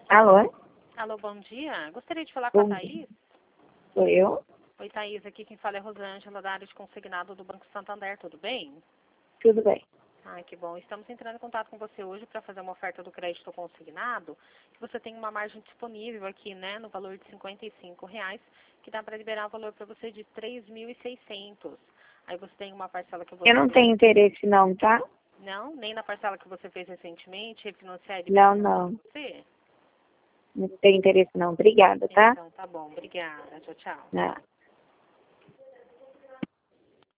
Alô? Alô, bom dia. Gostaria de falar com a Bom Thaís. Sou eu? Oi, Thaís. Aqui quem fala é Rosângela, da área de consignado do Banco Santander. Tudo bem? Tudo bem. Ai, que bom. Estamos entrando em contato com você hoje para fazer uma oferta do crédito consignado, que você tem uma margem disponível aqui, né, no valor de R$ 55, que dá para liberar o valor para você de 3.600. Aí você tem uma parcela que Eu você não fez. tenho interesse não, tá? Não? Nem na parcela que você fez recentemente, refinanciar e Não, liberar não. você? Não tenho interesse não. Obrigada, tá? Então, tá bom. Obrigada. Tchau, tchau. Não.